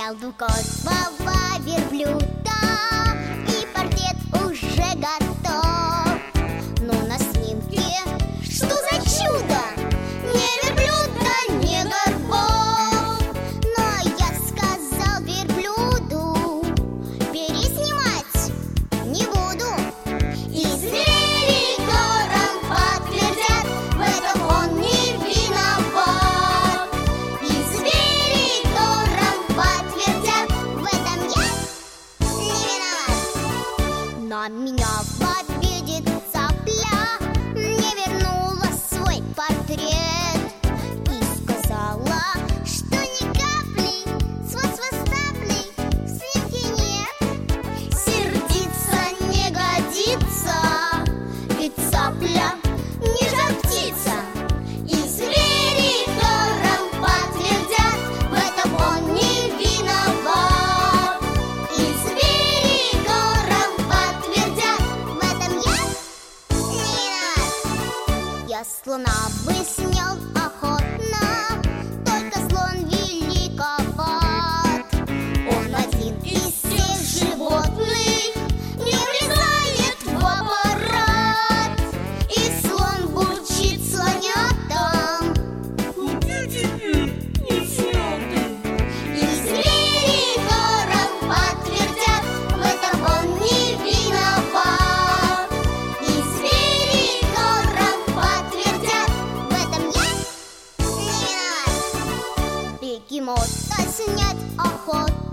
Взял двукосого верблюда, и портрет уже готов. Но на снимке что за чудо? Не верблюда, не горбов. Но я сказал верблюду: переснимать не буду. И звери гором подтвердят, в этом он не виноват. И звери гором подтвердят, в этом я не виноват. На меня в обиде цапля не вернула свой портрет и сказала, что ни капли с восставлей в снимке нет. Сердиться не годится, ведь цапля не жар птица. И звери гором подтвердят, в этом он не виноват. И звери гором подтвердят, в этом я не виноват. Я слона бы снял охотно, только слон великоват. Он один из всех животных не влезает в аппарат. И слон бурчит слонятам: Где теперь несёты? и звери гором подтвердят, в этом он не виноват. И звери гором подтвердят, в этом я не виноват. Бегемота снять охота,